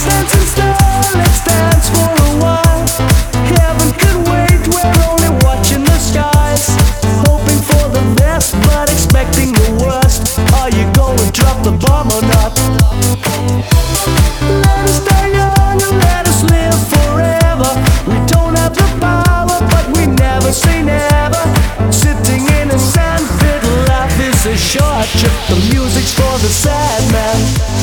Dancing star, let's dance for a while. Heaven could wait, we're only watching the skies. Hoping for the best, but expecting the worst. Are you gonna drop the bomb or not? Let us die young and let us live forever. We don't have the power, but we never say never. Sitting in a sandpit, life is a short trip. The music's for the sad man.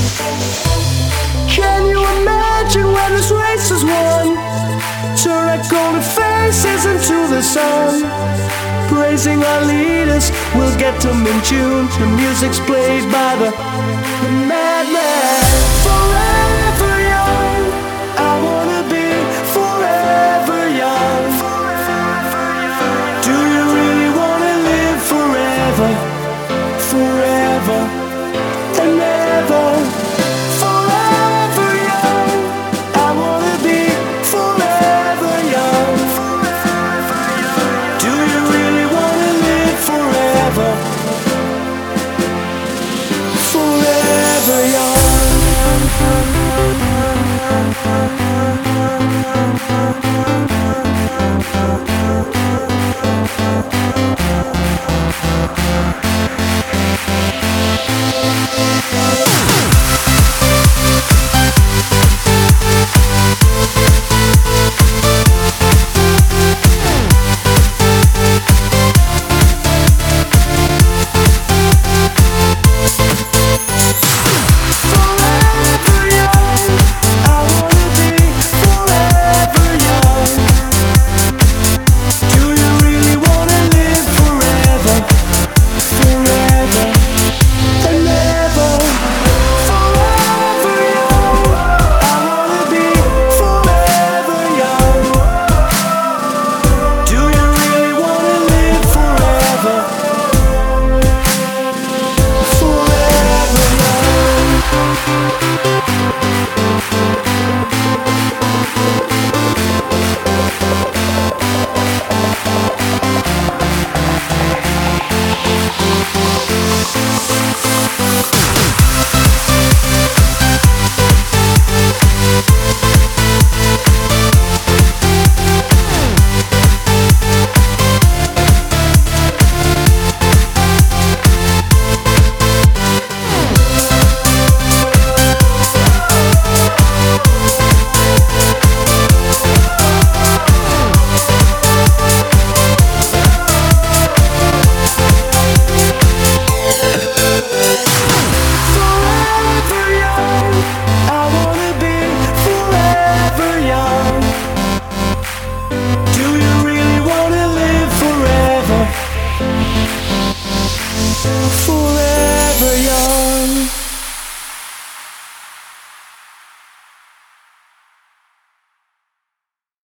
Can you imagine when this race is won? Turn golden faces into the sun. Praising our leaders, we'll get them in tune. The music's played by the madman.